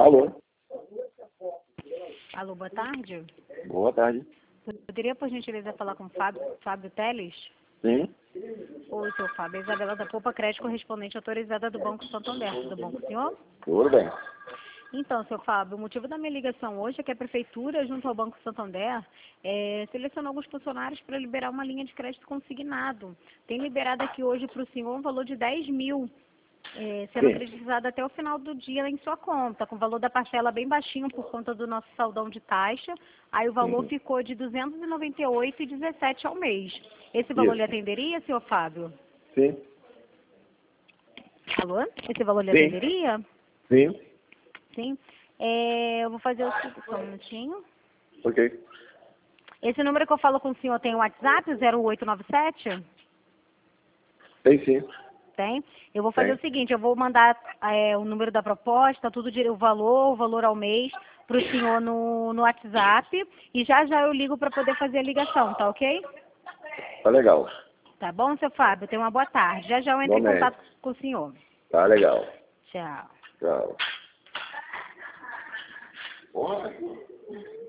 Alô? Alô, boa tarde. Boa tarde. Poderia, por gentileza, falar com o Fábio Teles? Sim? Oi, seu Fábio. Isabela da Poupa Crédito, correspondente autorizada do Banco Santander. Tudo bom com o senhor? Tudo bem. Então, seu Fábio, o motivo da minha ligação hoje é que a Prefeitura, junto ao Banco Santander, selecionou alguns funcionários para liberar uma linha de crédito consignado. Tem liberado aqui hoje para o senhor um valor de 10 mil, sendo Sim. acreditado até o final do dia em sua conta, com o valor da parcela bem baixinho por conta do nosso saldão de taxa. Aí o valor Uhum. ficou de R$ 298,17 ao mês. Esse valor lhe Isso. atenderia, senhor Fábio? Sim? Alô? Esse valor lhe Sim. atenderia? Sim? Sim. Eu vou fazer o seguinte, só um minutinho. Ok. Esse número que eu falo com o senhor tem o WhatsApp, o 0897? Tem sim. Tem? Eu vou fazer Tem. o seguinte, eu vou mandar o número da proposta, tudo o valor ao mês, para o senhor no WhatsApp, e já eu ligo para poder fazer a ligação, tá ok? Tá legal. Tá bom, seu Fábio? Tenha uma boa tarde. Já eu entro em Igualmente. contato com o senhor. Tá legal. Tchau. Tchau. Oi.